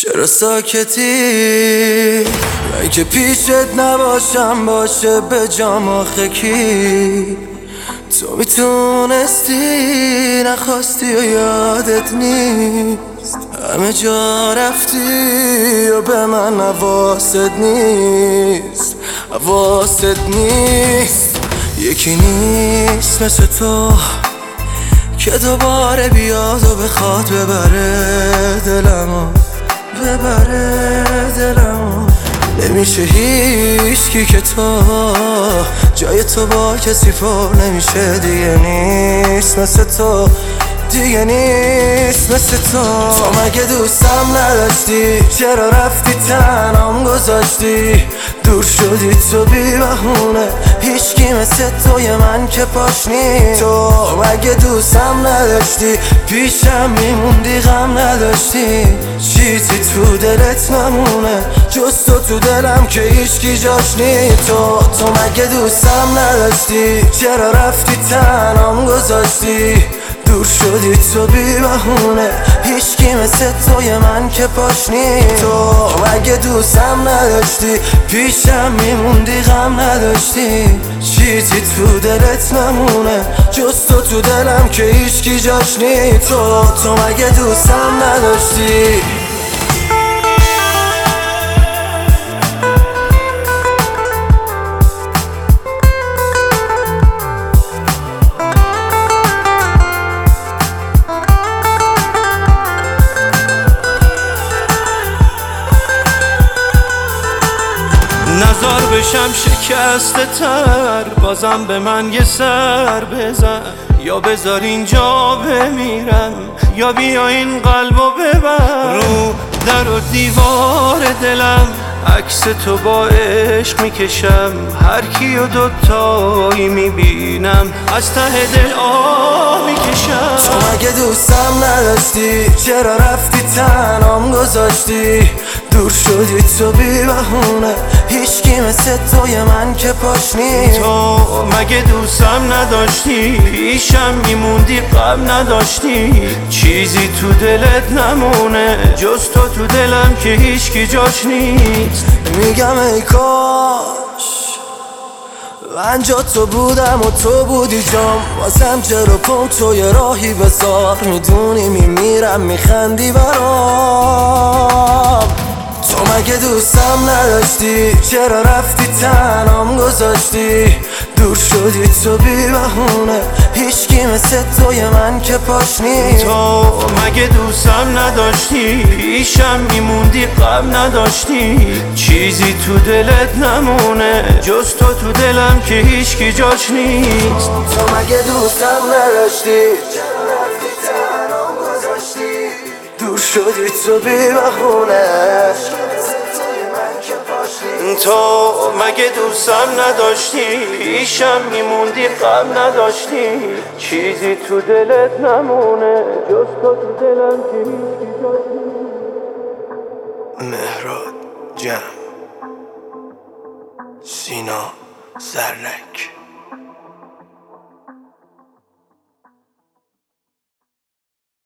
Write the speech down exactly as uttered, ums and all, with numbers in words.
چرا ساکتی؟ من که پیشت نباشم باشه به جام آخه کی؟ تو میتونستی نخواستی و یادت نیست، همه جا رفتی و به من حواست نیست، حواست نیست. یکی نیست مثل تو که دوباره بیاد و بخواد ببره دلمو، ببره دلمو. نمیشه هیچکی که تو جای تو با کسی پر نمیشه، دیگه نیست مثل تو، دیگه نیست مثل تو. تو مگه دوستم نداشتی؟ چرا رفتی تنهام گذاشتی؟ دور شدی تو بی بهونه، هیچکی مثل توی من که پاش نیست. تو مگه دوستم نداشتی؟ پیشم میموندی غم نداشتی، چیزی تو دلت نمونه جز تو تو دلم که هیچکی جاش نیست. تو تو مگه دوستم نداشتی؟ چرا رفتی تنهام گذاشتی؟ دور شدی تو بی بهونه، هیچکی مثل توی من که پاش نیست. تو مگه دوستم نداشتی؟ پیشم میموندی غم نداشتی، چیزی تو دلت نمونه جز تو تو دلم که هیچکی جاش نیست. تو تو مگه دوستم نداشتی؟ نزار بشم شکسته تر، بازم به من یه سر بزن، یا بذار اینجا بمیرم یا بیا این قلبو ببر. رو در و دیوار دلم عکس تو با عشق میکشم، هر کیو دوتایی میبینم از ته دل آه میکشم. تو مگه دوستم نداشتی؟ چرا رفتی تنهام گذاشتی؟ دور شدی تو بی بهونه، هیچکی مثل توی من که پاش نیست. تو مگه دوستم نداشتی؟ پیشم میموندی غم نداشتی، چیزی تو دلت نمونه جز تو تو دلم که هیچکی جاش نیست. میگم ای کاش من جا تو بودم و تو بودی جام، واسم چرا پم توی راهی بذار، میدونی میمیرم میخندی برام. تو مگه دوستم نداشتی؟ چرا رفتی تنهام گذاشتی؟ دور شدی تو بی بهونه، هیچکی مثل توی من که پاش نیست. تو مگه دوستم نداشتی؟ پیشم میموندی غم نداشتی، چیزی تو دلت نمونه جز تو تو دلم که هیچکی جاش نیست. تو مگه دوستم نداشتی؟ چرا رفتی تنهام گذاشتی؟ دور شدی تو بی بهونه، تو مگه دوستم نداشتی؟ پیشم میموندی غم نداشتی، چیزی تو دلت نمونه جز تو تو دلم که هیچکی جاش نیست. مهراد جمع، سینا زرنک.